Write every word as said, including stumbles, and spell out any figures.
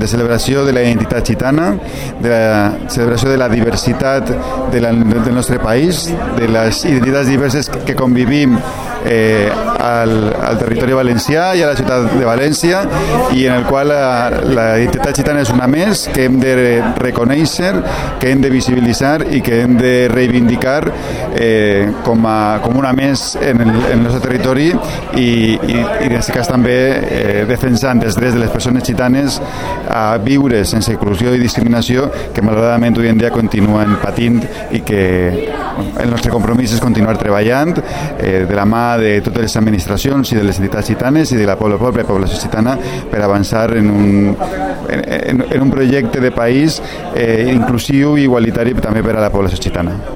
de celebració de la identitat gitana, de la celebració de la diversitat de la, del nostre país, de les identitats diverses que convivim eh, al, al territori valencià i a la ciutat de València, i en el qual la, la identitat gitana és una més que hem de reconèixer, que hem de visibilitzar i que hem de reivindicar eh, com, a, com una més en el, en el nostre territori, i, i, i en aquest cas també eh, defensant els drets de les persones gitanes a viure sense exclusió i discriminació, que malauradament avui en dia continuen patint, i que el nostre compromís és continuar treballant eh, de la mà de totes les administracions i de les entitats gitanes i de la població, població gitana, per avançar en un, en, en un projecte de país eh, inclusiu i igualitari també per a la població gitana.